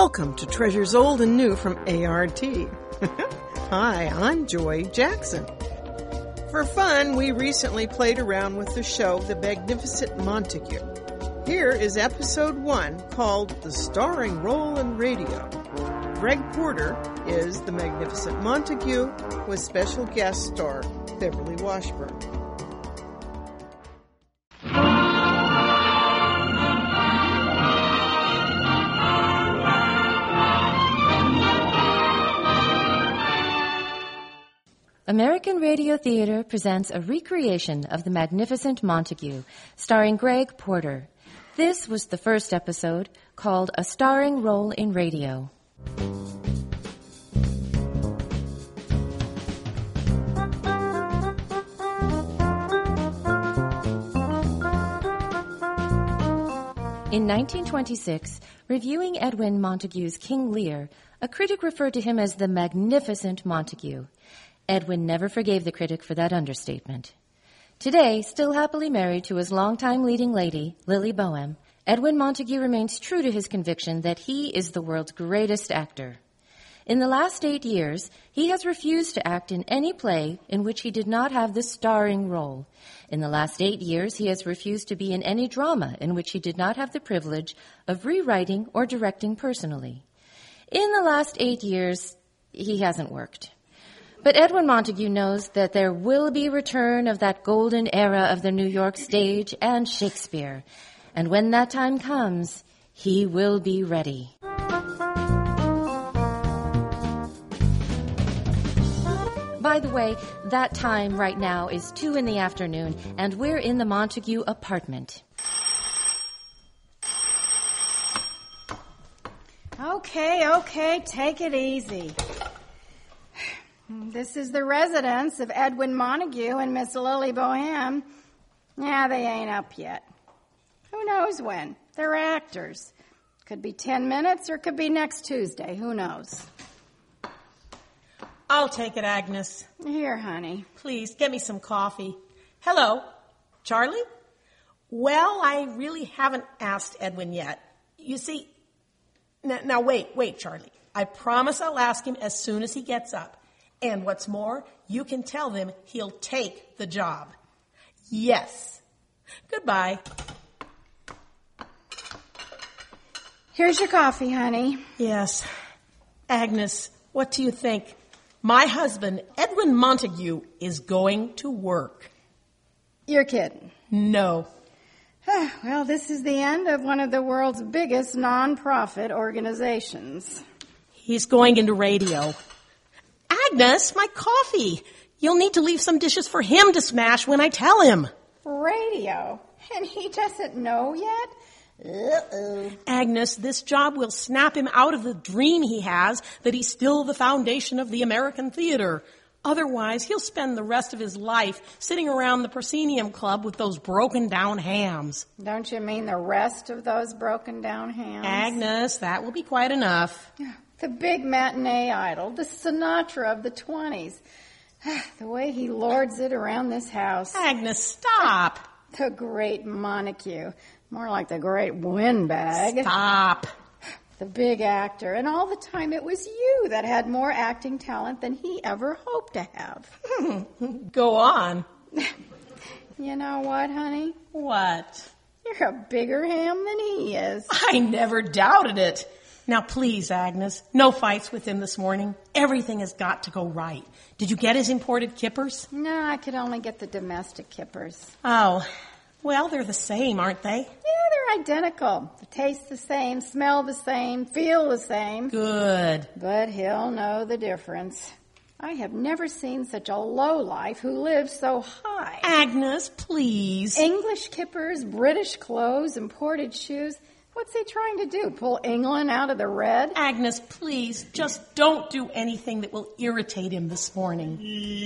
Welcome to Treasures Old and New from ART. Hi, I'm Joy Jackson. For fun, we recently played around with the show The Magnificent Montague. Here is episode 1 called The Starring Role in Radio. Greg Porter is the Magnificent Montague with special guest star Beverly Washburn. American Radio Theater presents a recreation of The Magnificent Montague, starring Greg Porter. This was the first episode, called A Starring Role in Radio. In 1926, reviewing Edwin Montague's King Lear, a critic referred to him as the Magnificent Montague. Edwin never forgave the critic for that understatement. Today, still happily married to his longtime leading lady, Lily Boehm, Edwin Montague remains true to his conviction that he is the world's greatest actor. In the last 8 years, he has refused to act in any play in which he did not have the starring role. In the last 8 years, he has refused to be in any drama in which he did not have the privilege of rewriting or directing personally. In the last 8 years, he hasn't worked. But Edwin Montague knows that there will be return of that golden era of the New York stage and Shakespeare. And when that time comes, he will be ready. By the way, that time right now is 2 p.m, and we're in the Montague apartment. Okay, take it easy. This is the residence of Edwin Montague and Miss Lily Boehm. Yeah, they ain't up yet. Who knows when? They're actors. Could be 10 minutes or could be next Tuesday. Who knows? I'll take it, Agnes. Here, honey. Please, get me some coffee. Hello, Charlie? Well, I really haven't asked Edwin yet. You see, now wait, Charlie. I promise I'll ask him as soon as he gets up. And what's more, you can tell them he'll take the job. Yes. Goodbye. Here's your coffee, honey. Yes. Agnes, what do you think? My husband, Edwin Montague, is going to work. You're kidding. No. Well, this is the end of one of the world's biggest non-profit organizations. He's going into radio. Agnes, my coffee. You'll need to leave some dishes for him to smash when I tell him. Radio? And he doesn't know yet? Uh-oh. Agnes, this job will snap him out of the dream he has that he's still the foundation of the American theater. Otherwise, he'll spend the rest of his life sitting around the proscenium club with those broken-down hams. Don't you mean the rest of those broken-down hams? Agnes, that will be quite enough. The big matinee idol, the Sinatra of the 20s. The way he lords it around this house. Agnes, stop. The great Montague. More like the great windbag. Stop. The big actor. And all the time it was you that had more acting talent than he ever hoped to have. Go on. You know what, honey? What? You're a bigger ham than he is. I never doubted it. Now, please, Agnes, no fights with him this morning. Everything has got to go right. Did you get his imported kippers? No, I could only get the domestic kippers. Oh, well, they're the same, aren't they? Yeah, they're identical. They taste the same, smell the same, feel the same. Good. But he'll know the difference. I have never seen such a lowlife who lives so high. Agnes, please. English kippers, British clothes, imported shoes. What's he trying to do? Pull England out of the red? Agnes, please, just don't do anything that will irritate him this morning.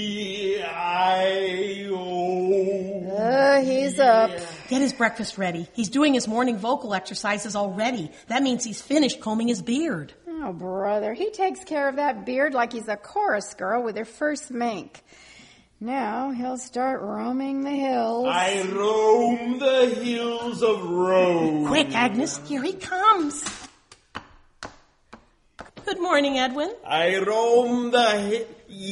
He's up. Get his breakfast ready. He's doing his morning vocal exercises already. That means he's finished combing his beard. Oh, brother, he takes care of that beard like he's a chorus girl with her first mink. Now he'll start roaming the hills. I roam the hills of Rome. Quick, Agnes, here he comes. Good morning, Edwin. I roam the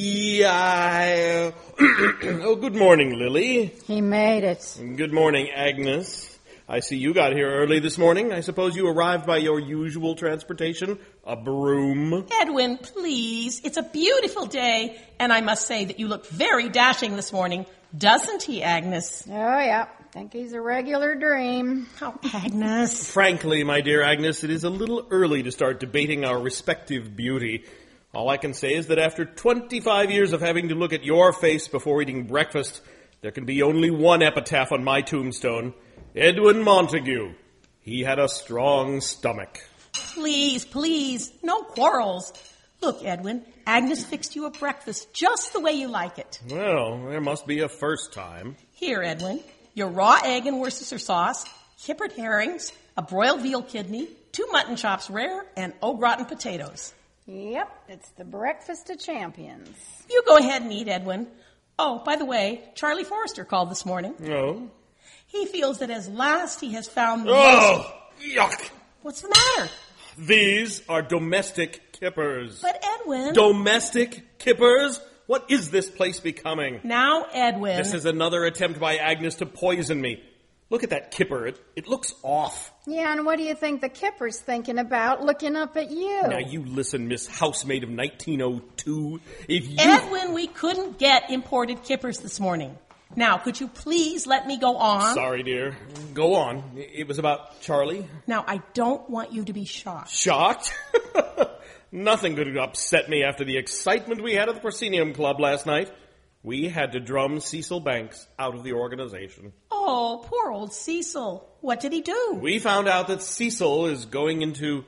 Oh, good morning, Lily. He made it. Good morning, Agnes. I see you got here early this morning. I suppose you arrived by your usual transportation, a broom. Edwin, please. It's a beautiful day, and I must say that you look very dashing this morning. Doesn't he, Agnes? Oh, yeah. Think he's a regular dream. Oh, Agnes. Frankly, my dear Agnes, it is a little early to start debating our respective beauty. All I can say is that after 25 years of having to look at your face before eating breakfast, there can be only one epitaph on my tombstone. Edwin Montague. He had a strong stomach. Please, please, no quarrels. Look, Edwin, Agnes fixed you a breakfast just the way you like it. Well, there must be a first time. Here, Edwin, your raw egg and Worcestershire sauce, kippered herrings, a broiled veal kidney, 2 mutton chops rare, and au gratin potatoes. Yep, it's the breakfast of champions. You go ahead and eat, Edwin. Oh, by the way, Charlie Forrester called this morning. Oh? He feels that at last he has found the Oh, yuck. What's the matter? These are domestic kippers. But Edwin... Domestic kippers? What is this place becoming? Now, Edwin... This is another attempt by Agnes to poison me. Look at that kipper. It looks off. Yeah, and what do you think the kipper's thinking about looking up at you? Now, you listen, Miss Housemaid of 1902. If you... Edwin, we couldn't get imported kippers this morning. Now, could you please let me go on? Sorry, dear. Go on. It was about Charlie. Now, I don't want you to be shocked. Shocked? Nothing could upset me after the excitement we had at the Proscenium Club last night. We had to drum Cecil Banks out of the organization. Oh, poor old Cecil. What did he do? We found out that Cecil is going into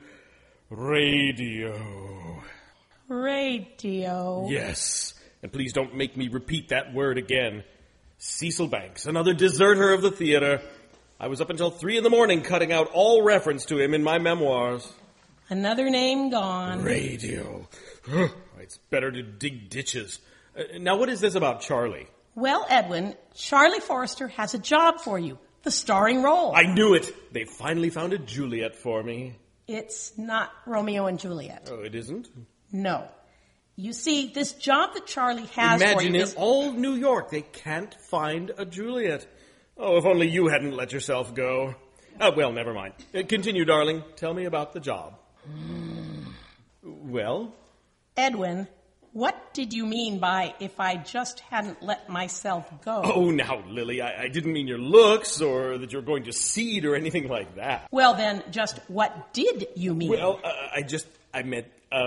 radio. Radio. Yes. And please don't make me repeat that word again. Cecil Banks, another deserter of the theater. I was up until 3 a.m. cutting out all reference to him in my memoirs. Another name gone. Radio. It's better to dig ditches. Now, what is this about Charlie? Well, Edwin, Charlie Forrester has a job for you. The starring role. I knew it. They finally found a Juliet for me. It's not Romeo and Juliet. Oh, it isn't? No. You see, this job that Charlie has Imagine for you in is... all New York, they can't find a Juliet. Oh, if only you hadn't let yourself go. Oh, well, never mind. Continue, darling. Tell me about the job. Well? Edwin, what did you mean by if I just hadn't let myself go? Oh, now, Lily, I didn't mean your looks or that you're going to seed or anything like that. Well, then, just what did you mean? Well, I just meant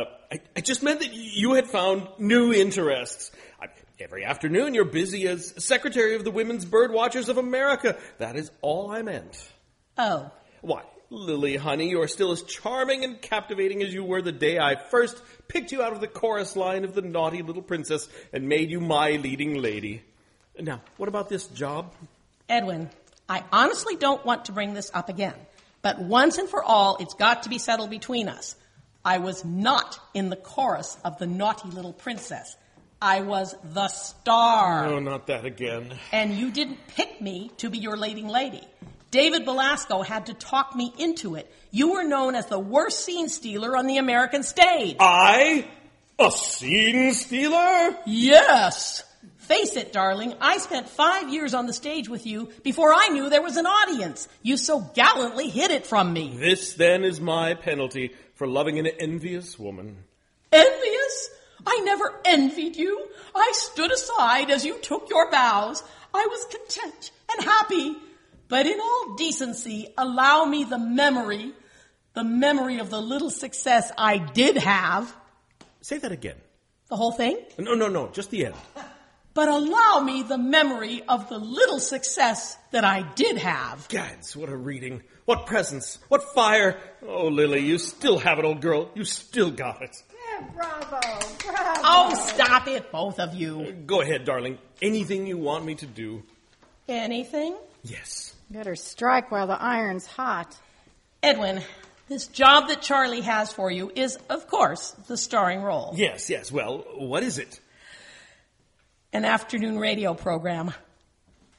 that you had found new interests. Every afternoon you're busy as Secretary of the Women's Birdwatchers of America. That is all I meant. Oh. Why, Lily, honey, you're still as charming and captivating as you were the day I first picked you out of the chorus line of the Naughty Little Princess and made you my leading lady. Now, what about this job? Edwin, I honestly don't want to bring this up again, but once and for all, it's got to be settled between us. I was not in the chorus of the Naughty Little Princess. I was the star. No, not that again. And you didn't pick me to be your leading lady. David Belasco had to talk me into it. You were known as the worst scene stealer on the American stage. I? A scene stealer? Yes. Face it, darling, I spent 5 years on the stage with you before I knew there was an audience. You so gallantly hid it from me. This, then, is my penalty for loving an envious woman. Envious? I never envied you. I stood aside as you took your bows. I was content and happy. But in all decency, allow me the memory of the little success I did have. Say that again. The whole thing? No, just the end. But allow me the memory of the little success that I did have. Gads, what a reading. What presence. What fire. Oh, Lily, you still have it, old girl. You still got it. Yeah, bravo. Oh, stop it, both of you. Go ahead, darling. Anything you want me to do. Anything? Yes. Better strike while the iron's hot. Edwin, this job that Charlie has for you is, of course, the starring role. Yes. Well, what is it? An afternoon radio program. Hey,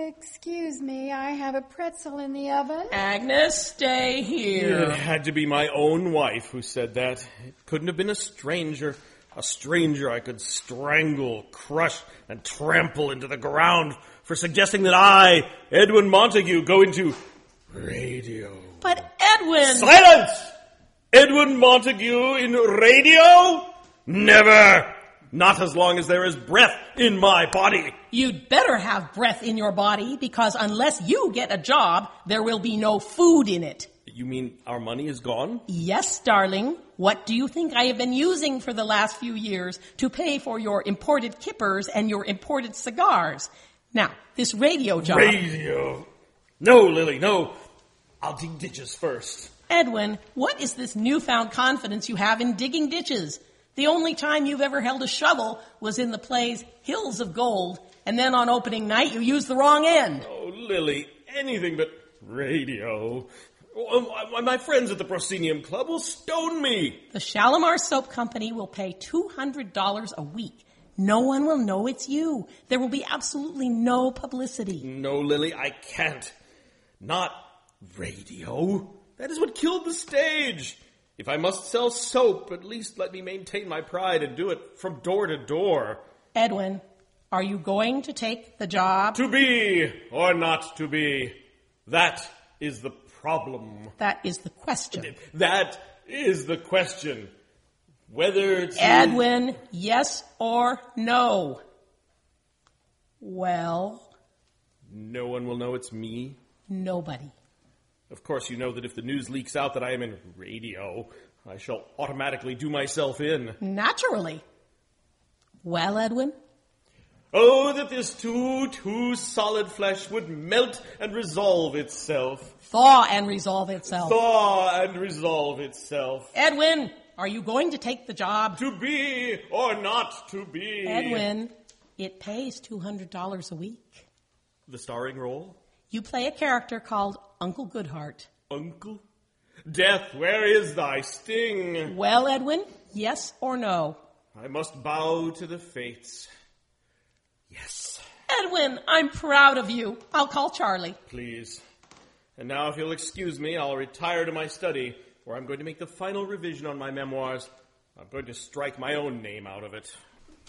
Excuse me, I have a pretzel in the oven. Agnes, stay here. It had to be my own wife who said that. It couldn't have been a stranger. A stranger I could strangle, crush, and trample into the ground for suggesting that I, Edwin Montague, go into radio. But Edwin... Silence! Edwin Montague in radio? Never! Not as long as there is breath in my body. You'd better have breath in your body, because unless you get a job, there will be no food in it. You mean our money is gone? Yes, darling. What do you think I have been using for the last few years to pay for your imported kippers and your imported cigars? Now, this radio job... Radio? No, Lily, no. I'll dig ditches first. Edwin, what is this newfound confidence you have in digging ditches? The only time you've ever held a shovel was in the plays Hills of Gold, and then on opening night you used the wrong end. Oh, Lily, anything but radio. My friends at the Proscenium Club will stone me. The Shalimar Soap Company will pay $200 a week. No one will know it's you. There will be absolutely no publicity. No, Lily, I can't. Not radio. That is what killed the stage. If I must sell soap, at least let me maintain my pride and do it from door to door. Edwin, are you going to take the job? To be or not to be, that is the problem. That is the question. That is the question. Whether to... Edwin, yes or no? Well? No one will know it's me. Nobody. Of course, you know that if the news leaks out that I am in radio, I shall automatically do myself in. Naturally. Well, Edwin? Oh, that this too solid flesh would melt and resolve itself. Thaw and resolve itself. Thaw and resolve itself. Edwin, are you going to take the job? To be or not to be. Edwin, it pays $200 a week. The starring role? You play a character called Uncle Goodhart. Uncle? Death, where is thy sting? Well, Edwin, yes or no? I must bow to the fates. Yes. Edwin, I'm proud of you. I'll call Charlie. Please. And now, if you'll excuse me, I'll retire to my study, where I'm going to make the final revision on my memoirs. I'm going to strike my own name out of it.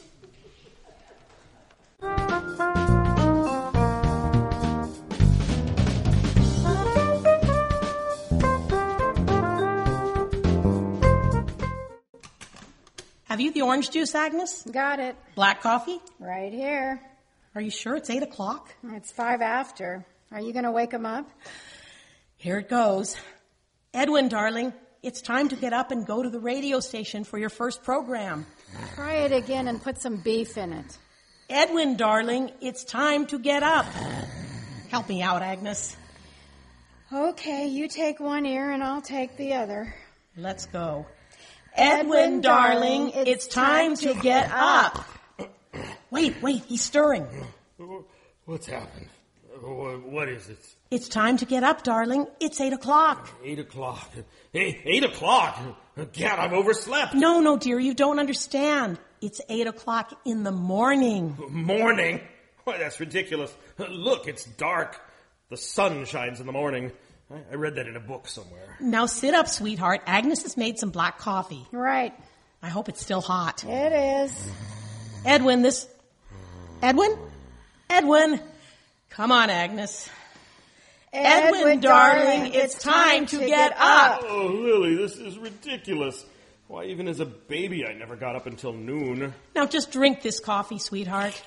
Have you the orange juice, Agnes? Got it. Black coffee? Right here. Are you sure it's 8 o'clock? It's 5 after. Are you going to wake him up? Here it goes. Edwin, darling, it's time to get up and go to the radio station for your first program. Try it again and put some beef in it. Edwin, darling, it's time to get up. Help me out, Agnes. Okay, you take one ear and I'll take the other. Let's go. Edwin, darling, it's time to get up. Wait, he's stirring. What's happened? What is it? It's time to get up, darling. It's 8 o'clock. 8 o'clock. 8 o'clock? Gad, I've overslept. No, dear, you don't understand. It's 8 o'clock in the morning. Morning? Why, that's ridiculous. Look, it's dark. The sun shines in the morning. I read that in a book somewhere. Now sit up, sweetheart. Agnes has made some black coffee. Right. I hope it's still hot. It is. Edwin, Edwin! Come on, Agnes. Edwin, darling, it's time to get up. Oh, Lily, this is ridiculous. Why, even as a baby, I never got up until noon. Now just drink this coffee, sweetheart.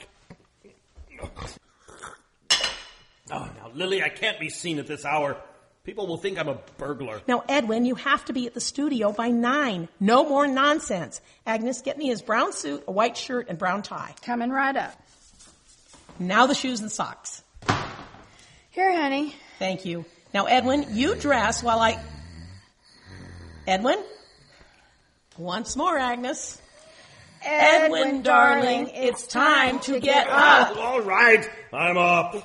Oh, now, Lily, I can't be seen at this hour. People will think I'm a burglar. Now, Edwin, you have to be at the studio by 9. No more nonsense. Agnes, get me his brown suit, a white shirt, and brown tie. Coming right up. Now the shoes and socks. Here, honey. Thank you. Now, Edwin, you dress while I... Edwin? Once more, Agnes. Edwin, darling, it's time to get up. All right, I'm up.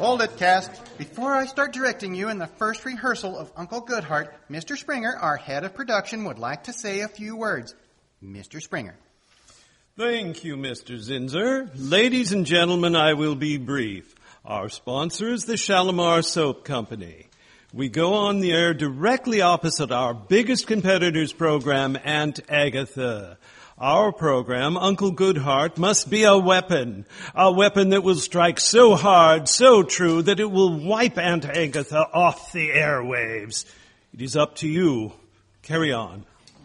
Hold it, cast. Before I start directing you in the first rehearsal of Uncle Goodhart, Mr. Springer, our head of production, would like to say a few words. Mr. Springer. Thank you, Mr. Zinser. Ladies and gentlemen, I will be brief. Our sponsor is the Shalimar Soap Company. We go on the air directly opposite our biggest competitor's program, Aunt Agatha. Our program, Uncle Goodhart, must be a weapon that will strike so hard, so true, that it will wipe Aunt Agatha off the airwaves. It is up to you. Carry on.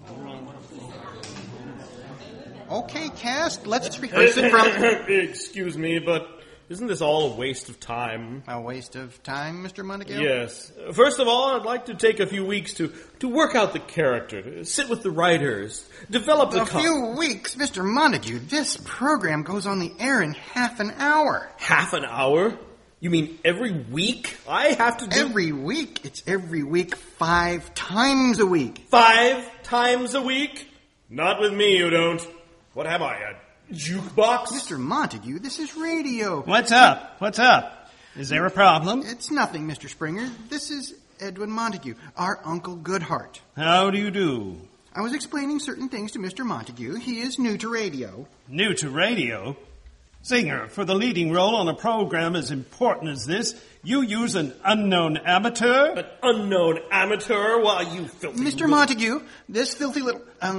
Okay, cast, let's rehearse it from... Excuse me, but isn't this all a waste of time? A waste of time, Mr. Montague? Yes. First of all, I'd like to take a few weeks to work out the character, to sit with the writers, develop the... A few weeks? Mr. Montague, this program goes on the air in half an hour. Half an hour? You mean every week? I have to do... Every week? It's every week 5 times a week. 5 times a week? Not with me, you don't. What am I, a jukebox? Mr. Montague, this is radio. What's up? What's up? Is there a problem? It's nothing, Mr. Springer. This is Edwin Montague, our Uncle Goodhart. How do you do? I was explaining certain things to Mr. Montague. He is new to radio. New to radio? Singer, for the leading role on a program as important as this, you use an unknown amateur? An unknown amateur? Why, you filthy... Mr. Montague, this filthy little...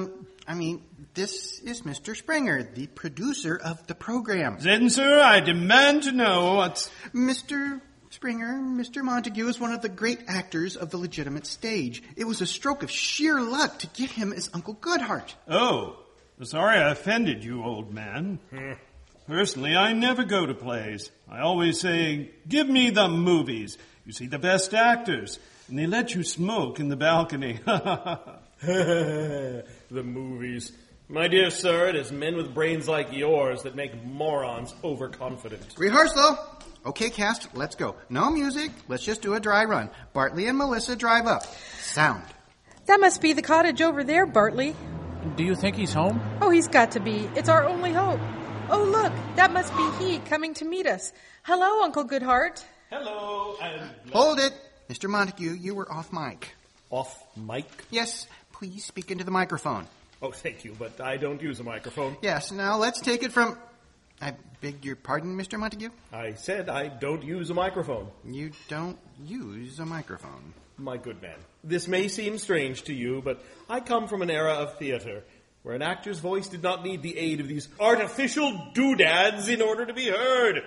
This is Mr. Springer, the producer of the program. Zinser, I demand to know what's... Mr. Springer, Mr. Montague is one of the great actors of the legitimate stage. It was a stroke of sheer luck to get him as Uncle Goodhart. Oh, sorry I offended you, old man. Personally, I never go to plays. I always say, give me the movies. You see the best actors, and they let you smoke in the balcony. The movies. My dear sir, it is men with brains like yours that make morons overconfident. Rehearsal. Okay, cast, let's go. No music. Let's just do a dry run. Bartley and Melissa drive up. Sound. That must be the cottage over there, Bartley. Do you think he's home? Oh, he's got to be. It's our only hope. Oh, look, that must be he coming to meet us. Hello, Uncle Goodhart. Hello, and... Hold it. Mr. Montague, you were off mic. Off mic? Yes, please speak into the microphone. Oh, thank you, but I don't use a microphone. Yes, now let's take it from... I beg your pardon, Mr. Montague? I said I don't use a microphone. You don't use a microphone. My good man, this may seem strange to you, but I come from an era of theater where an actor's voice did not need the aid of these artificial doodads in order to be heard.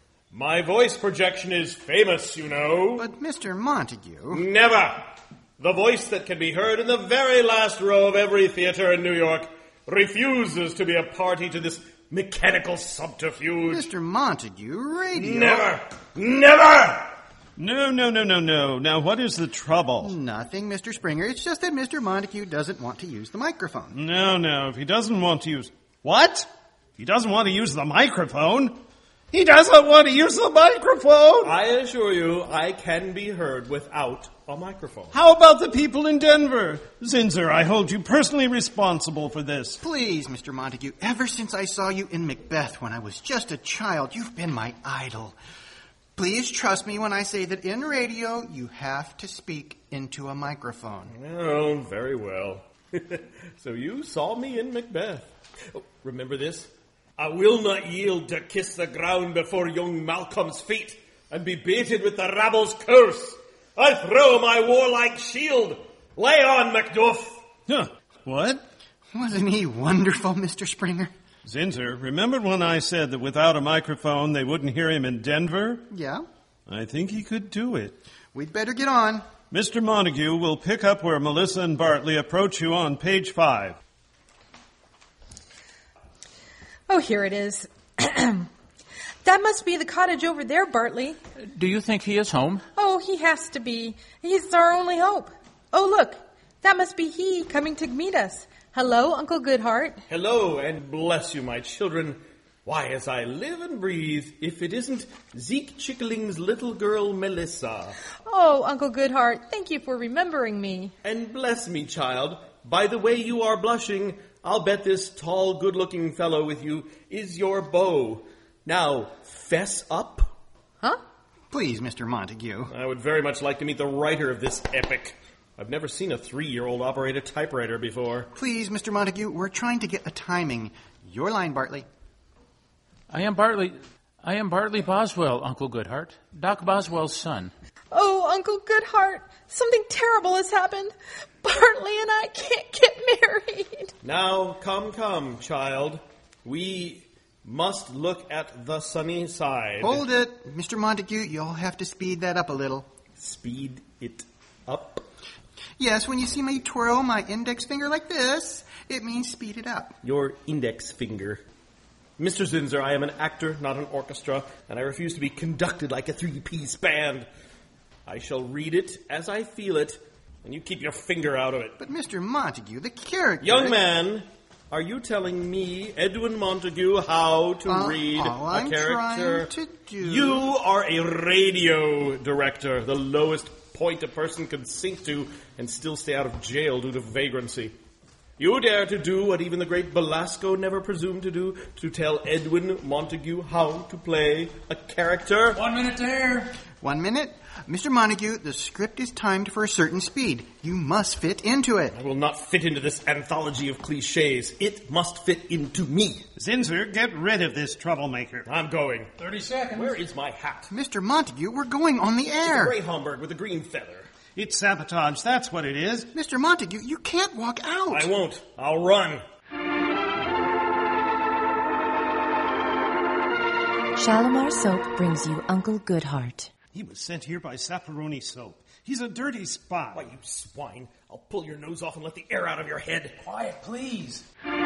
My voice projection is famous, you know. But, Mr. Montague... Never! The voice that can be heard in the very last row of every theater in New York refuses to be a party to this mechanical subterfuge. Mr. Montague, radio... Never! Never! No. Now, what is the trouble? Nothing, Mr. Springer. It's just that Mr. Montague doesn't want to use the microphone. No. If he doesn't want to use... What? He doesn't want to use the microphone? He doesn't want to use the microphone! I assure you, I can be heard without a microphone. How about the people in Denver? Zinser, I hold you personally responsible for this. Please, Mr. Montague, ever since I saw you in Macbeth when I was just a child, you've been my idol. Please trust me when I say that in radio, you have to speak into a microphone. Oh, very well. So you saw me in Macbeth. Oh, remember this? I will not yield to kiss the ground before young Malcolm's feet and be baited with the rabble's curse. I throw my warlike shield. Lay on, Macduff. Huh. What? Wasn't he wonderful, Mr. Springer? Zinser, remember when I said that without a microphone they wouldn't hear him in Denver? Yeah? I think he could do it. We'd better get on. Mr. Montague will pick up where Melissa and Bartley approach you on page 5. Oh, here it is. That must be the cottage over there, Bartley. Do you think he is home? Oh, he has to be. He's our only hope. Oh, look. That must be he coming to meet us. Hello, Uncle Goodhart. Hello, and bless you, my children. Why, as I live and breathe, if it isn't Zeke Chickling's little girl, Melissa. Oh, Uncle Goodhart, thank you for remembering me. And bless me, child, by the way you are blushing, I'll bet this tall, good-looking fellow with you is your beau. Now, fess up. Huh? Please, Mr. Montague. I would very much like to meet the writer of this epic. I've never seen a 3-year-old operate a typewriter before. Please, Mr. Montague, we're trying to get a timing. Your line, Bartley. I am Bartley Boswell, Uncle Goodhart. Doc Boswell's son. Oh, Uncle Goodhart, something terrible has happened. Bartley and I can't get married. Now, come, child. We must look at the sunny side. Hold it. Mr. Montague, you'll have to speed that up a little. Speed it up? Yes, when you see me twirl my index finger like this, it means speed it up. Your index finger. Mr. Zinser, I am an actor, not an orchestra, and I refuse to be conducted like a 3-piece band. I shall read it as I feel it, and you keep your finger out of it. But Mr. Montague, the character... Young man, are you telling me, Edwin Montague, how to read all a I'm character? Trying to do... You are a radio director, the lowest point a person can sink to and still stay out of jail due to vagrancy. You dare to do what even the great Belasco never presumed to do, to tell Edwin Montague how to play a character? 1 minute there. 1 minute. Mr. Montague, the script is timed for a certain speed. You must fit into it. I will not fit into this anthology of cliches. It must fit into me. Zinser, get rid of this troublemaker. I'm going. 30 seconds. Where is my hat? Mr. Montague, we're going on the The air. gray Homburg with a green feather. It's sabotage, that's what it is. Mr. Montague, you can't walk out. I won't. I'll run. Shalimar Soap brings you Uncle Goodhart. He was sent here by Sapperoni Soap. He's a dirty spy. Why, you swine. I'll pull your nose off and let the air out of your head. Quiet, please.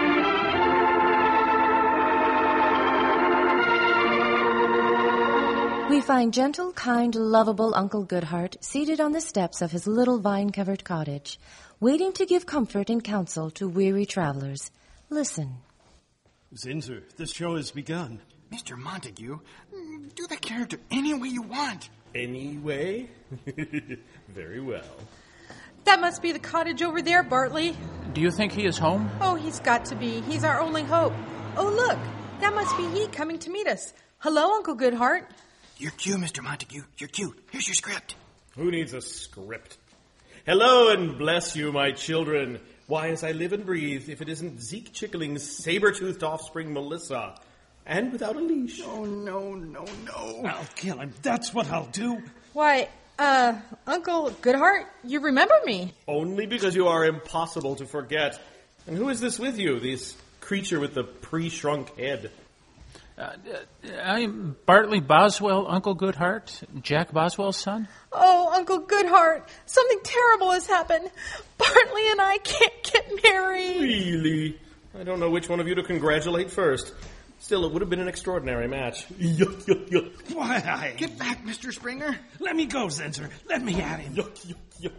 We find gentle, kind, lovable Uncle Goodhart seated on the steps of his little vine-covered cottage, waiting to give comfort and counsel to weary travelers. Listen. Zinser, the show has begun. Mr. Montague, do the character any way you want. Anyway? Very well. That must be the cottage over there, Bartley. Do you think he is home? Oh, he's got to be. He's our only hope. Oh, look, that must be he coming to meet us. Hello, Uncle Goodhart. Your cue, Mr. Montague. Your cue. Here's your script. Who needs a script? Hello and bless you, my children. Why, as I live and breathe, if it isn't Zeke Chickling's saber-toothed offspring, Melissa. And without a leash. Oh, no. I'll kill him. That's what I'll do. Why, Uncle Goodhart, you remember me. Only because you are impossible to forget. And who is this with you, this creature with the pre-shrunk head? I am Bartley Boswell, Uncle Goodhart, Jack Boswell's son. Oh, Uncle Goodhart, something terrible has happened. Bartley and I can't get married. Really? I don't know which one of you to congratulate first. Still, it would have been an extraordinary match. Yuck, yuck, yuck. Why? Get back, Mr. Springer. Let me go, Zinser. Let me at him. Yuck, yuck, yuck.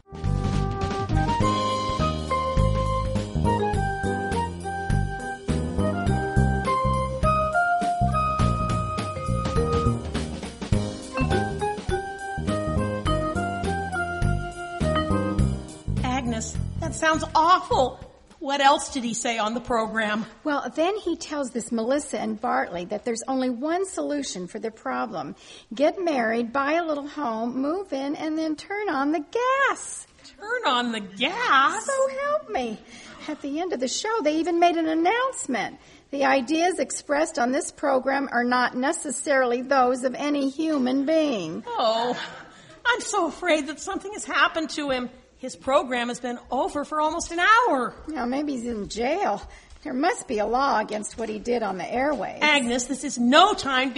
Agnes, that sounds awful. What else did he say on the program? Well, then he tells this Melissa and Bartley that there's only one solution for their problem. Get married, buy a little home, move in, and then turn on the gas. Turn on the gas? So help me. At the end of the show, they even made an announcement. The ideas expressed on this program are not necessarily those of any human being. Oh, I'm so afraid that something has happened to him. His program has been over for almost an hour. Now, maybe he's in jail. There must be a law against what he did on the airwaves. Agnes, this is no time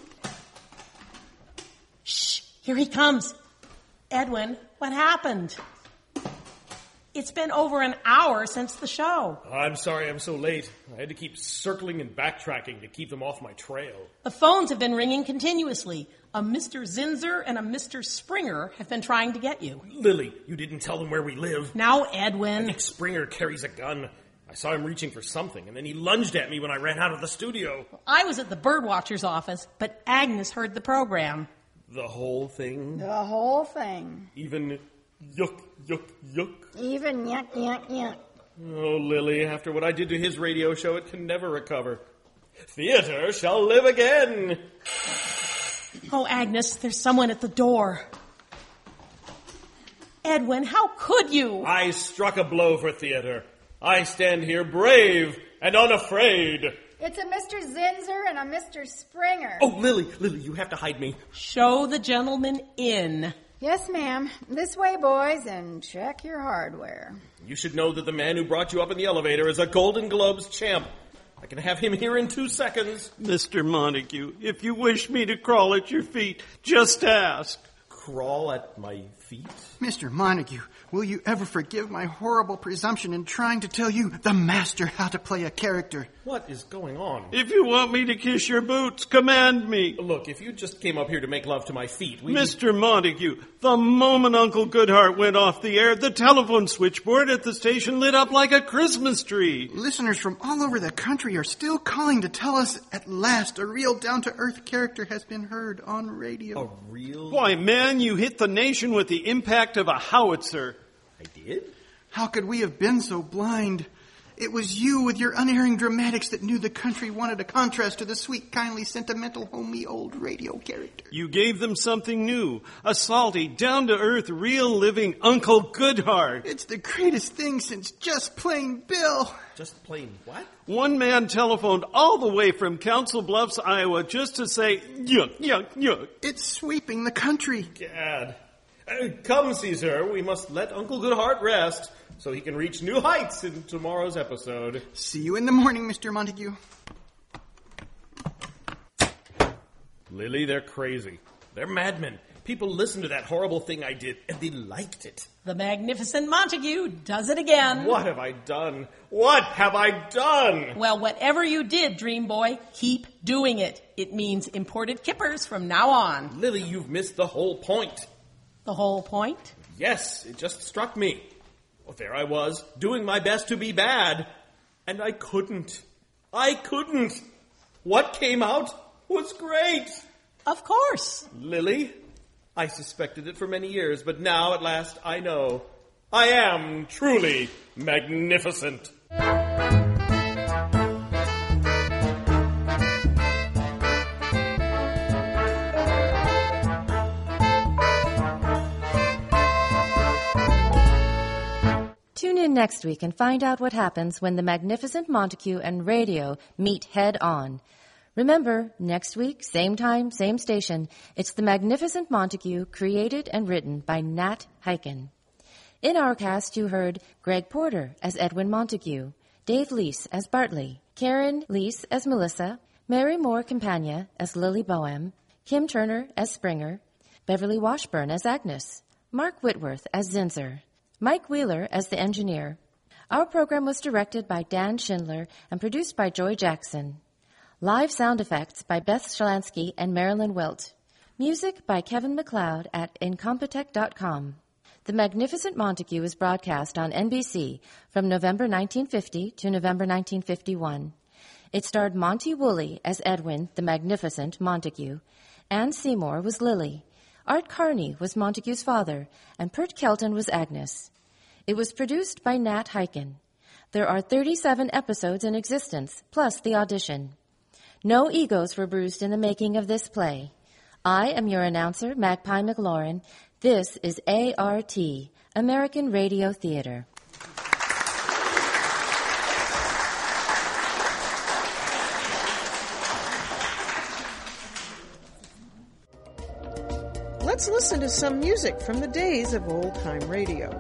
Shh, here he comes. Edwin, what happened? It's been over an hour since the show. I'm sorry I'm so late. I had to keep circling and backtracking to keep them off my trail. The phones have been ringing continuously. A Mr. Zinser and a Mr. Springer have been trying to get you. Lily, you didn't tell them where we live. Now, I Edwin. think Springer carries a gun. I saw him reaching for something, and then he lunged at me when I ran out of the studio. I was at the birdwatcher's office, but Agnes heard the program. The whole thing? The whole thing. Even yuck, yuck, yuck. Even yuck, yuck, yuck. Oh, Lily, after what I did to his radio show, it can never recover. Theater shall live again. Oh, Agnes, there's someone at the door. Edwin, how could you? I struck a blow for theater. I stand here brave and unafraid. It's a Mr. Zinser and a Mr. Springer. Oh, Lily, you have to hide me. Show the gentleman in. Yes, ma'am. This way, boys, and check your hardware. You should know that the man who brought you up in the elevator is a Golden Globes champ. I can have him here in 2 seconds. Mr. Montague, if you wish me to crawl at your feet, just ask. Crawl at my feet? Mr. Montague, will you ever forgive my horrible presumption in trying to tell you, the master, how to play a character? What is going on? If you want me to kiss your boots, command me. Look, if you just came up here to make love to my feet, Mr. Montague, the moment Uncle Goodhart went off the air, the telephone switchboard at the station lit up like a Christmas tree. Listeners from all over the country are still calling to tell us, at last, a real down-to-earth character has been heard on radio. A real? Why, man, you hit the nation with the impact of a howitzer. I did? How could we have been so blind? It was you with your unerring dramatics that knew the country wanted a contrast to the sweet, kindly, sentimental, homey old radio character. You gave them something new, a salty, down-to-earth, real living Uncle Goodhart. It's the greatest thing since Just Plain Bill. Just plain what? One man telephoned all the way from Council Bluffs, Iowa, just to say, yuck, yuck, yuck. It's sweeping the country. Gad. Come, Caesar, we must let Uncle Goodhart rest so he can reach new heights in tomorrow's episode. See you in the morning, Mr. Montague. Lily, they're crazy. They're madmen. People listened to that horrible thing I did, and they liked it. The magnificent Montague does it again. What have I done? What have I done? Well, whatever you did, Dream Boy, keep doing it. It means imported kippers from now on. Lily, you've missed the whole point. The whole point? Yes, it just struck me. Well, there I was, doing my best to be bad. And I couldn't. What came out was great. Of course. Lily, I suspected it for many years, but now at last I know. I am truly magnificent. Tune in next week and find out what happens when the magnificent Montague and radio meet head on. Remember, next week, same time, same station, it's the magnificent Montague, created and written by Nat Hiken. In our cast, you heard Greg Porter as Edwin Montague, Dave Leese as Bartley, Karen Leese as Melissa, Mary Moore Campagna as Lily Boehm, Kim Turner as Springer, Beverly Washburn as Agnes, Mark Whitworth as Zinser, Mike Wheeler as the engineer. Our program was directed by Dan Schindler and produced by Joy Jackson. Live sound effects by Beth Shalansky and Marilyn Wilt. Music by Kevin MacLeod at Incompetech.com. The Magnificent Montague is broadcast on NBC from November 1950 to November 1951. It starred Monty Woolley as Edwin, the Magnificent Montague. Anne Seymour was Lily. Art Carney was Montague's father, and Pert Kelton was Agnes. It was produced by Nat Hiken. There are 37 episodes in existence, plus the audition. No egos were bruised in the making of this play. I am your announcer, Magpie McLaurin. This is ART, American Radio Theater. Let's listen to some music from the days of old-time radio.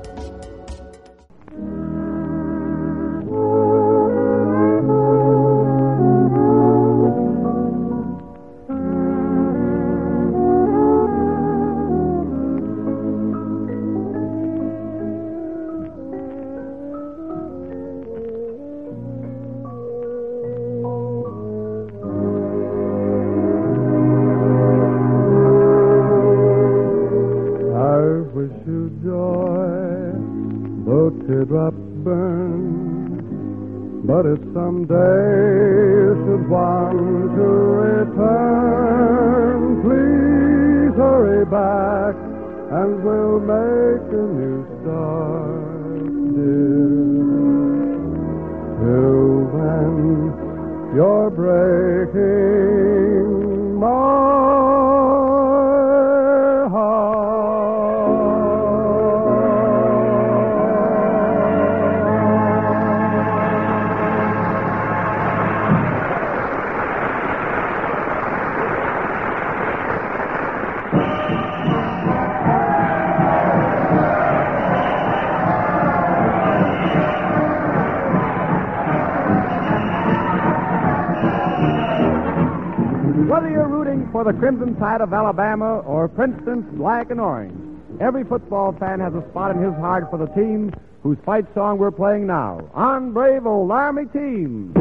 But if someday should want to return, please hurry back and we'll make a new start, dear. Till then, you're breaking my for the Crimson Tide of Alabama or Princeton's Black and Orange. Every football fan has a spot in his heart for the team whose fight song we're playing now. On brave old Army team!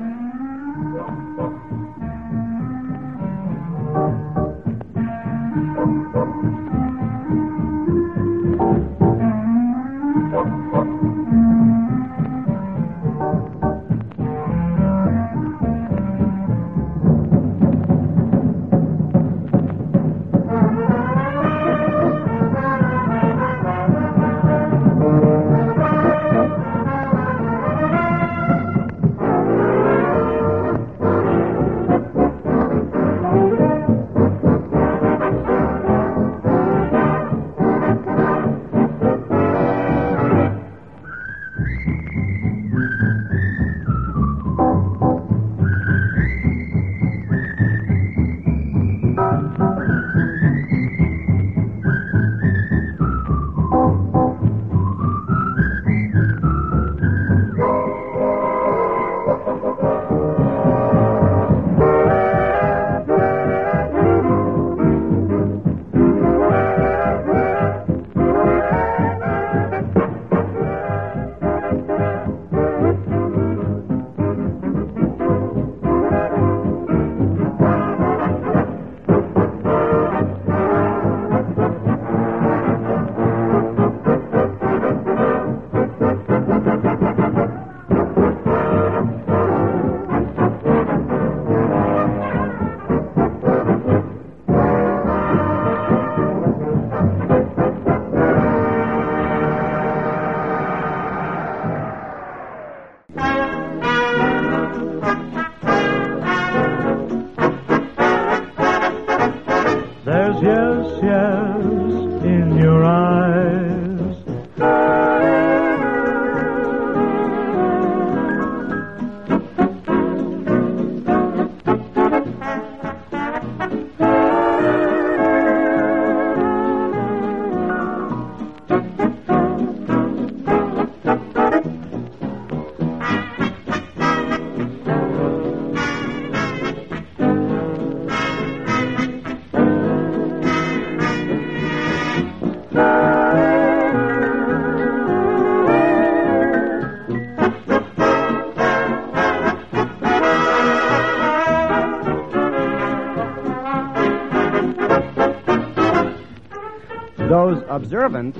Those observant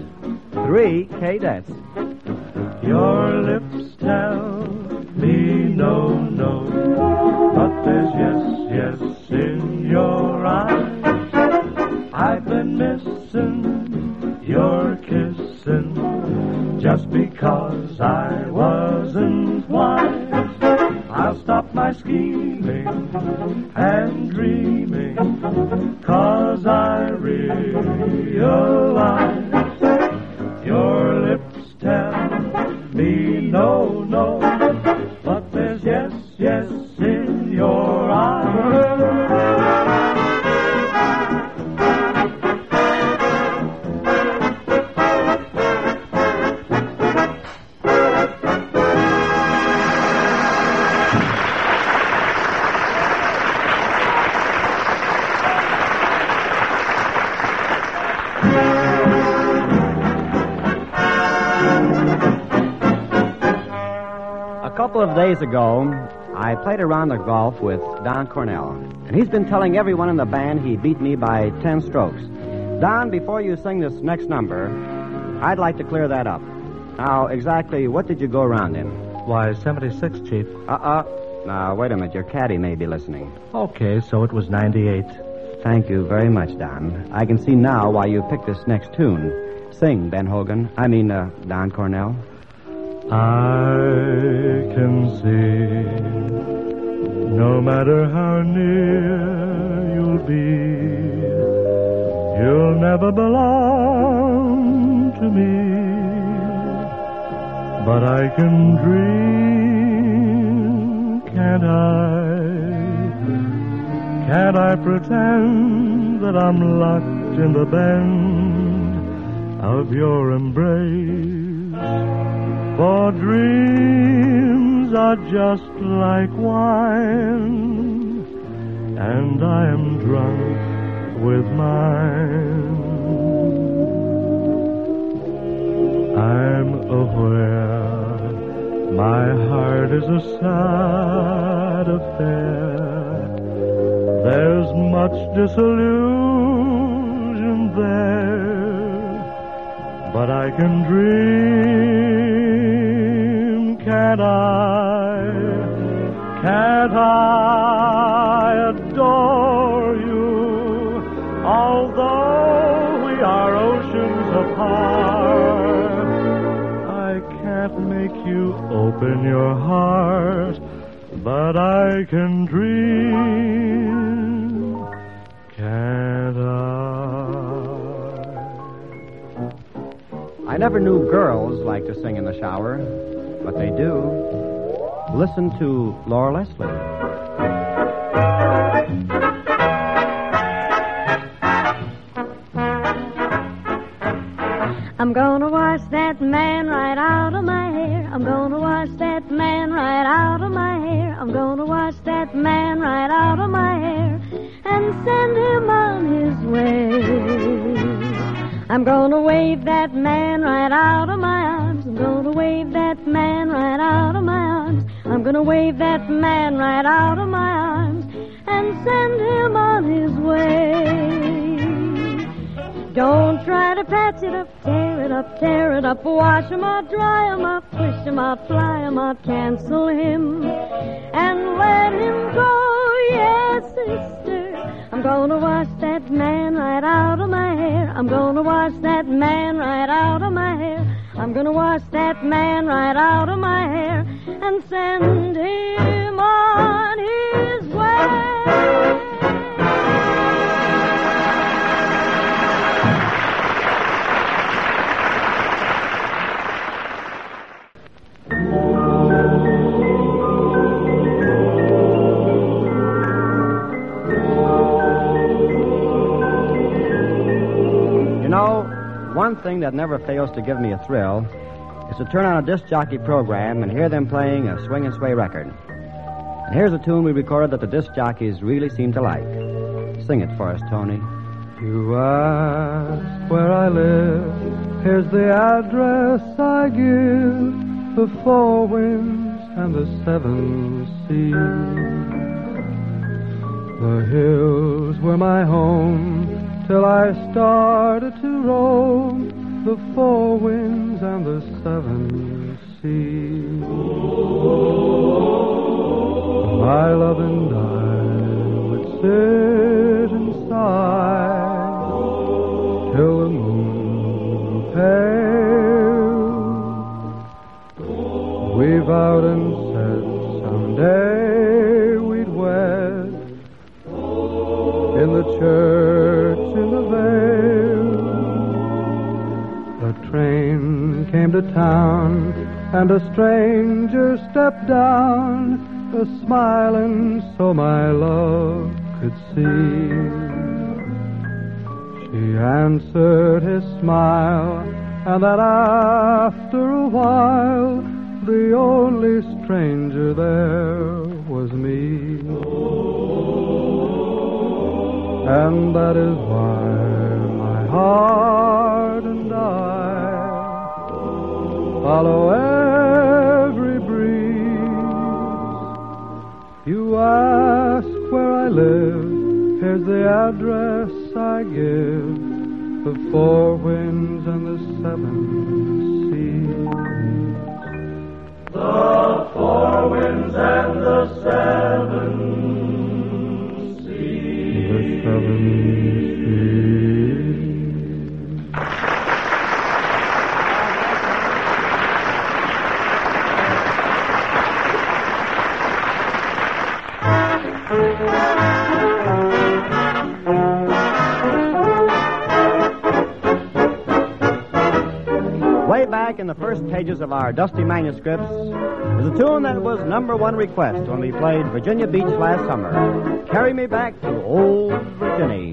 3 cadets. Your lips tell me no, no, but there's yes, yes in your eyes. I've been missing your kissing just because I wasn't wise. I'll stop my scheming and dreaming, 'cause I realize your lips tell me no, no, but there's yes, yes in your eyes. A couple of days ago, I played a round of golf with Don Cornell, and he's been telling everyone in the band he beat me by 10 strokes. Don, before you sing this next number, I'd like to clear that up. Now, exactly what did you go around in? Why, 76, Chief. Now, wait a minute. Your caddy may be listening. Okay, so it was 98. Thank you very much, Don. I can see now why you picked this next tune. Sing, Ben Hogan. Don Cornell. I can see, no matter how near you'll be, you'll never belong to me. But I can dream, can't I? Can't I pretend that I'm locked in the bend of your embrace? For dreams are just like wine, and I am drunk with mine. I'm aware my heart is a sad affair. There's much disillusion there, but I can dream, can't I? Can't I adore you, although we are oceans apart? I can't make you open your heart, but I can dream, can't I never knew girls liked to sing in the shower, but they do. Listen to Laura Leslie. I'm gonna wash that man right out of my hair. I'm gonna wash that man right out of my hair. I'm gonna wash that man right out of my hair and send him on his way. I'm gonna wave that man right out of my arms. I'm gonna wave that man right out of my arms. I'm gonna wave that man right out of my arms and send him on his way. Don't try to patch it up, tear it up, tear it up. Wash him out, dry him out, push him out, fly him out, cancel him and let him go. Yes, sister, I'm gonna wash that man right out of my hair. I'm gonna wash that man right out of my hair. I'm gonna wash that man right out of my hair and send him on his way. One thing that never fails to give me a thrill is to turn on a disc jockey program and hear them playing a swing and sway record. And here's a tune we recorded that the disc jockeys really seem to like. Sing it for us, Tony. You ask where I live. Here's the address I give. The four winds and the seven seas. The hills were my home till I started to roam the four winds and the seven seas. My love and I would sit and sigh till the moon pale. We vowed and said someday we'd wed in the church in the vale. A train came to town and a stranger stepped down, a-smiling so my love could see. She answered his smile, and that after a while the only stranger there was me. And that is why my heart and I follow every breeze. You ask where I live, here's the address I give. The four winds and the seven seas. The four winds and the seven seven Way back in the first pages of our dusty manuscripts is a tune that was #1 request when we played Virginia Beach last summer. Carry me back to old Virginia.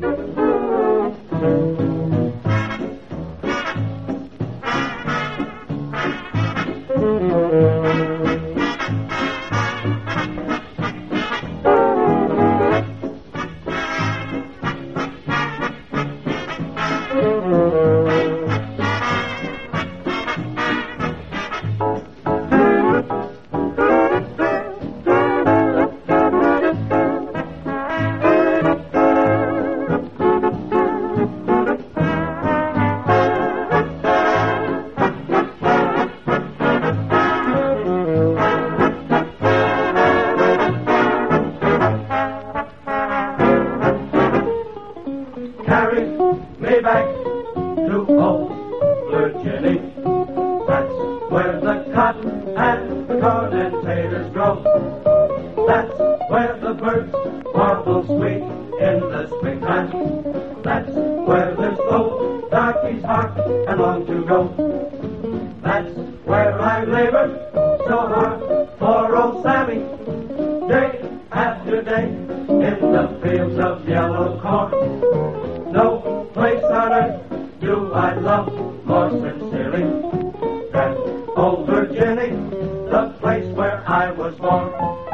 where the cotton and the corn and taters grow. That's where the birds warble sweet in the springtime. That's where there's old darkies hark and long to go. That's where I labored so hard for old Sammy, day after day, in the fields of yellow corn. No place on earth do I love more sincerely than old Virginia, the place where I was born.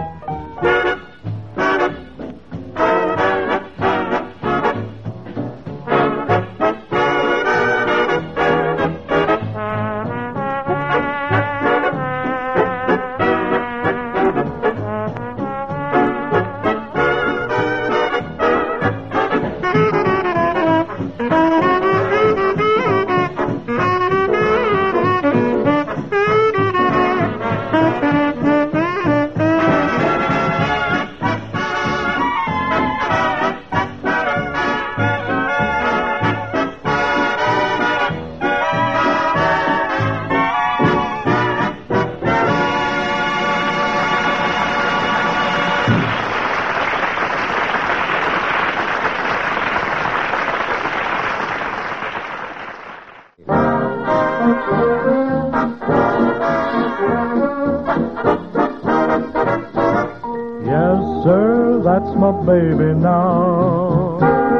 Yes, sir, that's my baby now.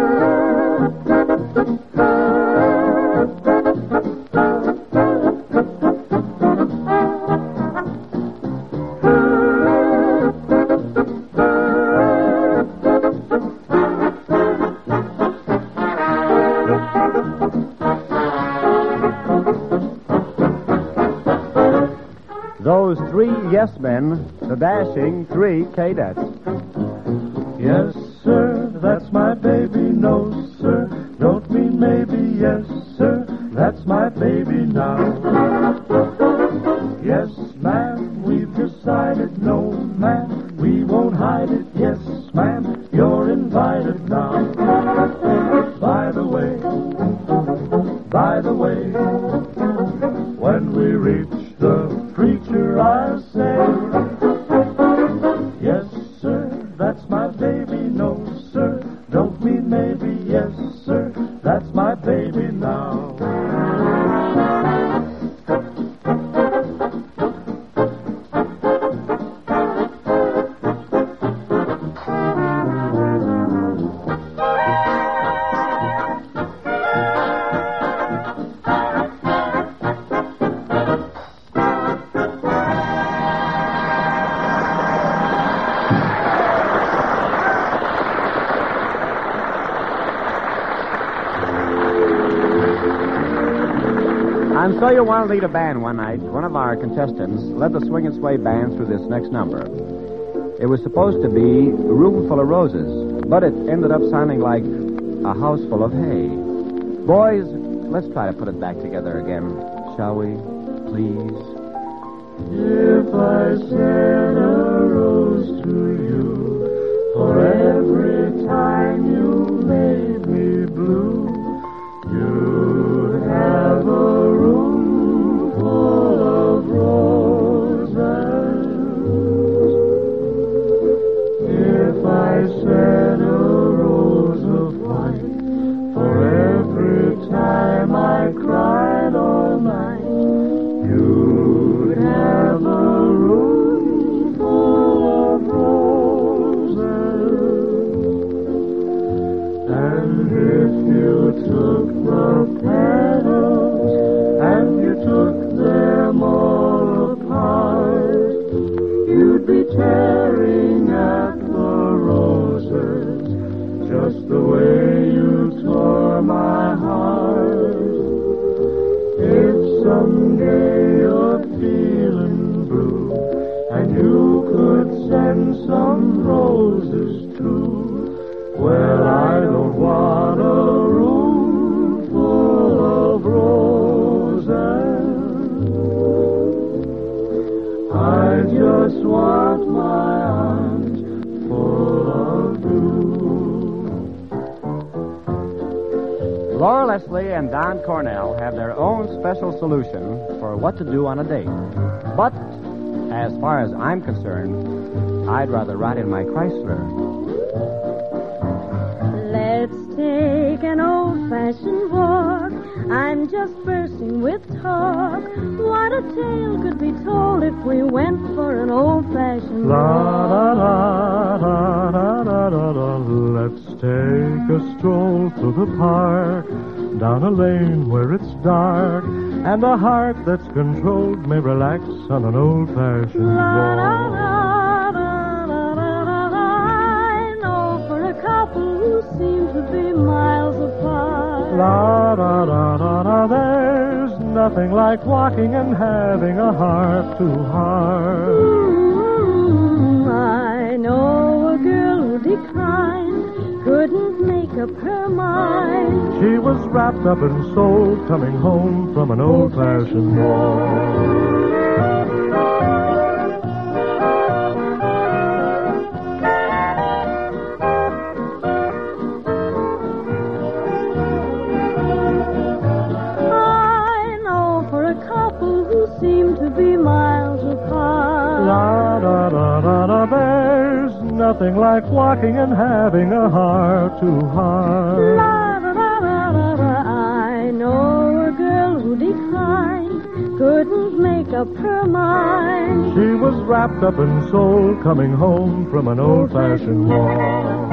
Those three yes men, the dashing three cadets. Yes, sir, that's my baby. No, sir, don't mean maybe. Yes, sir, that's my baby now. Yes, ma'am, we've decided. No, ma'am, we won't hide it. Yes, ma'am, you're invited now. By the way, when we reach the preacher, I say, yes, sir, that's my baby. No, sir, don't mean maybe. Yes, sir, that's my baby now. And so you want to lead a band one night. One of our contestants led the Swing and Sway band through this next number. It was supposed to be a room full of roses, but it ended up sounding like a house full of hay. Boys, let's try to put it back together again, shall we? Please. If I sent a rose to you for every time you made me blue, you'd have a room full of roses. If I sent a rose of white for every time I cried all night, you'd have a room full of roses. And if you took the petals and you took them all apart, you'd be tearing at the roses just the way you tore my heart. If someday you're feeling blue and you could send some roses too, well, I don't want a room full of roses. I just want my arms full of blue. Laurel Leslie and Don Cornell have their own special solution for what to do on a date. But as far as I'm concerned, I'd rather ride in my Chrysler. Let's take an old-fashioned walk. I'm just bursting with talk. What a tale could be told if we went for an old-fashioned walk. La-da-da-da-da-da-da. Let's take a stroll through the park, down a lane where it's dark, and a heart that's controlled may relax on an old-fashioned walk. I know for a couple who seem to be miles apart. La-da-da-da-da, there's nothing like walking and having a heart-to-heart. I know a girl who declined, couldn't make up her mind. She was wrapped up in soul, coming home from an old-fashioned walk. Nothing like walking and having a heart-to-heart. I know a girl who declined, couldn't make up her mind. She was wrapped up in soul, coming home from an old-fashioned walk.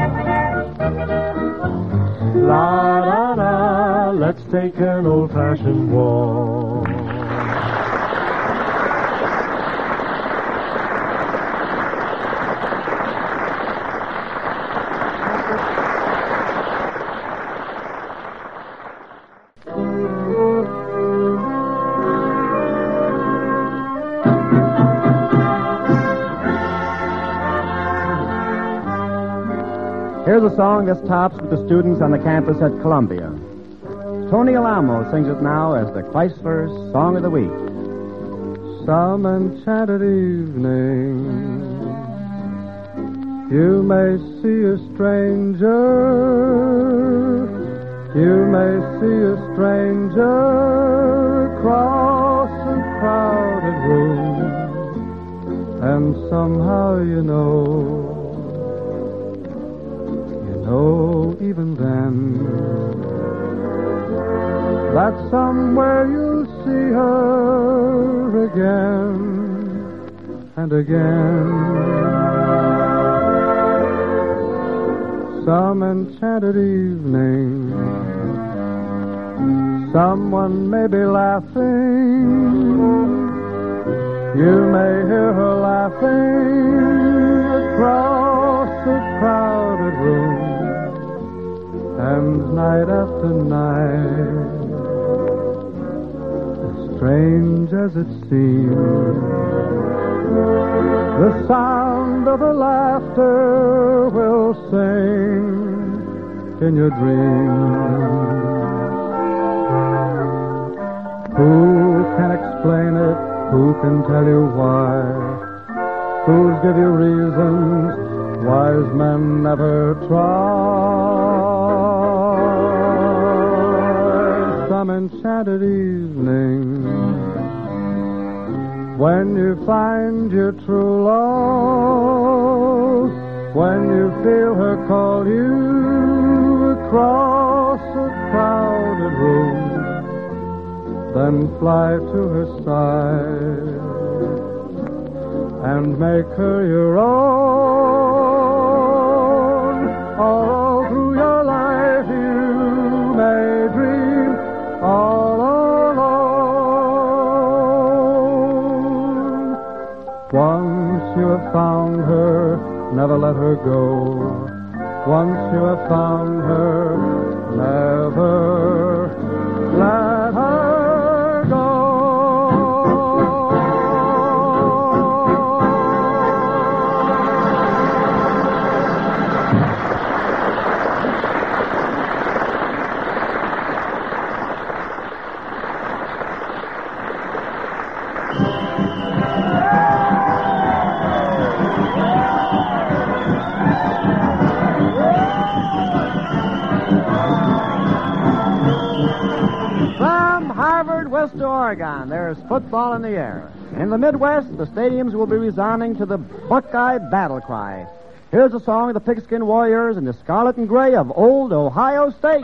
La-da-da, let's take an old-fashioned walk. Here's a song that tops with the students on the campus at Columbia. Tony Alamo sings it now as the Chrysler Song of the Week. Some enchanted evening, you may see a stranger. You may see a stranger cross a crowded room, and somehow you know, even then, that somewhere you'll see her again and again. Some enchanted evening, someone may be laughing. You may hear her laughing across a crowded room. And night after night, as strange as it seems, the sound of her laughter will sing in your dreams. Who can explain it? Who can tell you why? Who'll give you reasons wise men never try? Some enchanted evening, when you find your true love, when you feel her call you across a crowded room, then fly to her side and make her your own. All through your life you may dream all alone. Once you have found her, never let her go. Once you have found her, never let her go. Oregon, there's football in the air. In the Midwest, the stadiums will be resounding to the Buckeye battle cry. Here's a song of the Pigskin Warriors in the scarlet and gray of old Ohio State.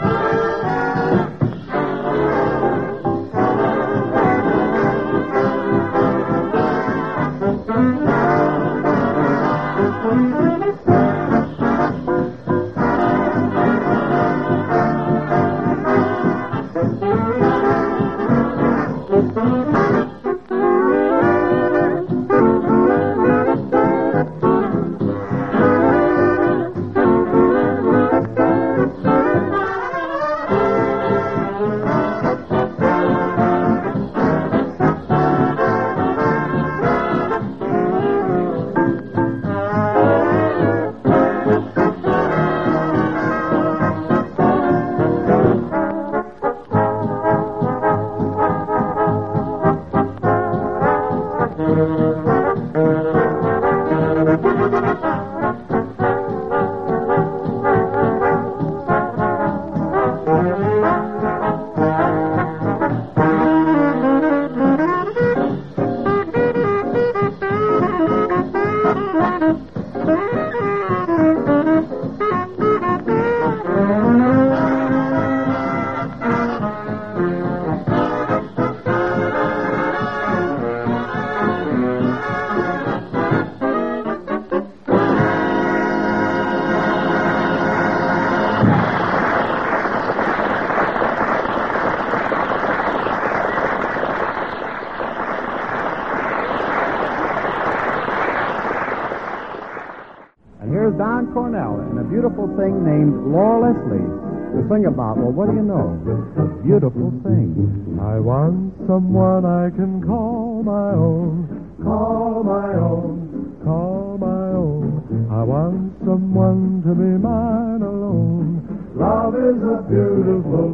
Don Cornell and a beautiful thing named Laura Leslie to sing about. Well, what do you know? A beautiful thing. I want someone I can call my own, call my own, call my own. I want someone to be mine alone. Love is a beautiful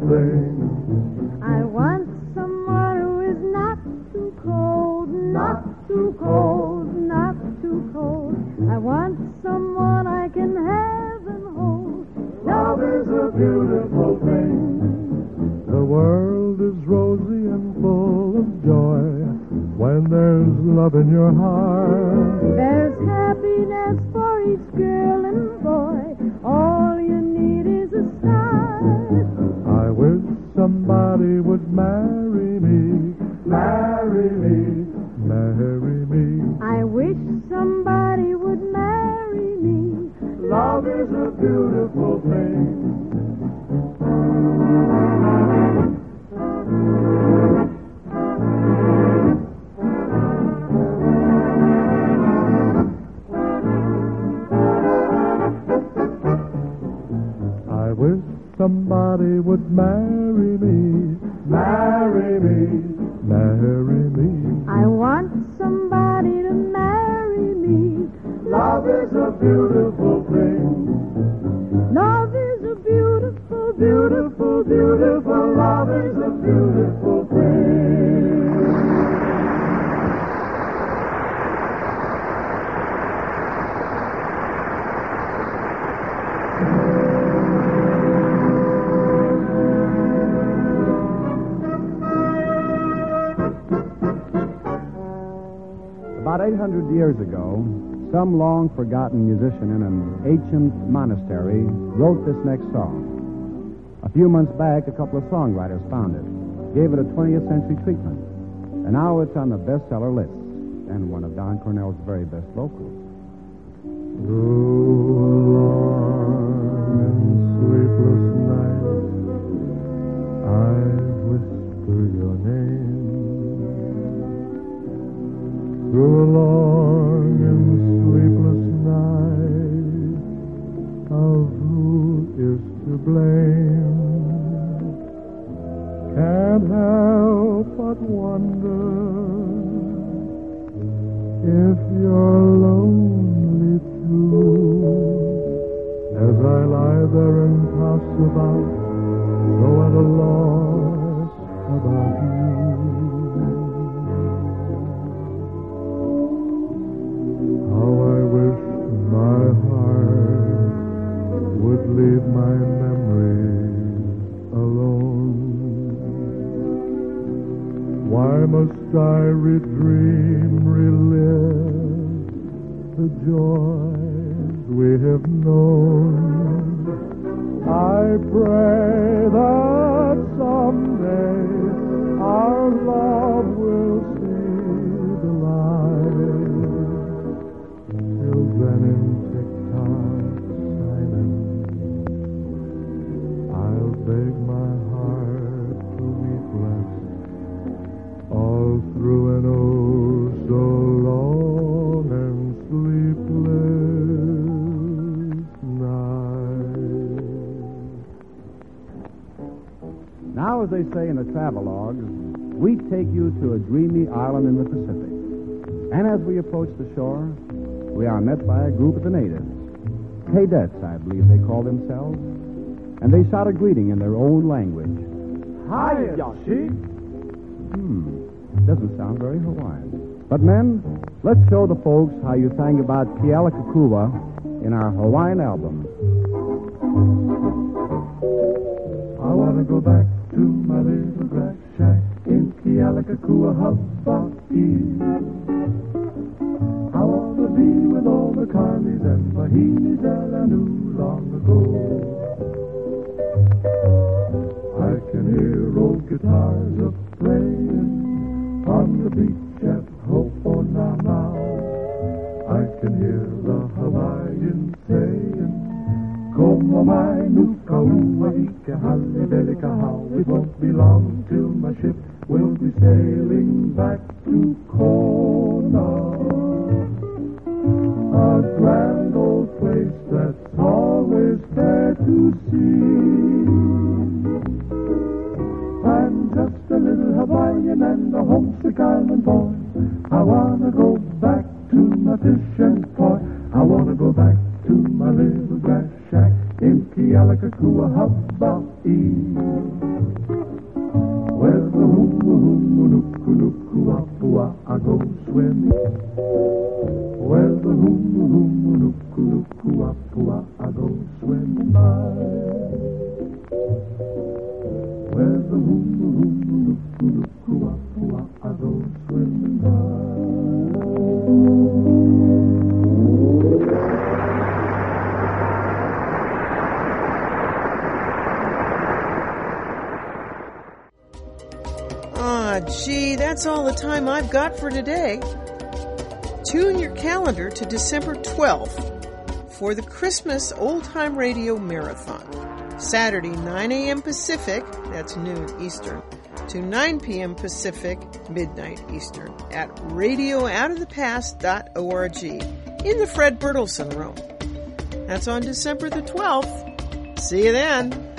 thing. I want someone who is not too cold, not too cold, not too cold. I want someone I can have and hold. Love is a beautiful thing. The world is rosy and full of joy when there's love in your heart. There's happiness for each girl and boy. All you need is a start. I wish somebody would marry me, marry me, marry me. I wish somebody would marry me. Love is a beautiful thing. I wish somebody would marry me, marry me, marry me. I want somebody to marry me. Love is a beautiful thing. Love is a beautiful, Beautiful, beautiful, love is a beautiful thing. About 800 years ago, some long-forgotten musician in an ancient monastery wrote this next song. A few months back, a couple of songwriters found it, gave it a 20th century treatment, and now it's on the bestseller list, and one of Don Cornell's very best vocals. Through a long and sleepless night, I whisper your name. Through a long and sleepless night, of who is to blame, can't help but wonder if you're lonely too, as I lie there and toss about, so at a loss about you. How I wish my heart would leave my memories alone. Why joys we have known. I pray that someday our love will see the light. Till then in tick-tock silence, I'll beg my heart to be blessed all through an oh so long and sleepless night. Now, as they say in the travelogues, we take you to a dreamy island in the Pacific. And as we approach the shore, we are met by a group of the natives. Cadets, I believe they call themselves. And they shout a greeting in their own language. Hiya, Chief. Doesn't sound very Hawaiian. But men, let's show the folks how you sang about Kealakekua in our Hawaiian album. I want to go back to my little grass shack in Kealakekua, Hawaii. I want to be with all the Carlies and Mahinis that I knew long ago. I can hear old guitars a-playing on the beach at Ho'onamau. I can hear the Hawaiians saying, Como mai nuka ua ike hali belika how. It won't be long till my ship will be sailing back to Kona. A grand old place that's always fair to see. I'm just a little Hawaiian and a homesick island boy. I wanna go back to my fishing toy. I wanna go back to my little grass shack in Kealakekua, Hawaii. Where the humu-humu-nuku-nuku-apua I go swimming. Where the humu-humu-nuku-nuku-apua I go swimming by. Where the humu-humu-nuku-nuku-apua I go swimming by. Gee, that's all the time I've got for today. Tune your calendar to December 12th for the Christmas Old Time Radio Marathon. Saturday, 9 a.m. Pacific, that's noon Eastern, to 9 p.m. Pacific, midnight Eastern, at radiooutofthe.past.org in the Fred Bertelsen Room. That's on December the 12th. See you then.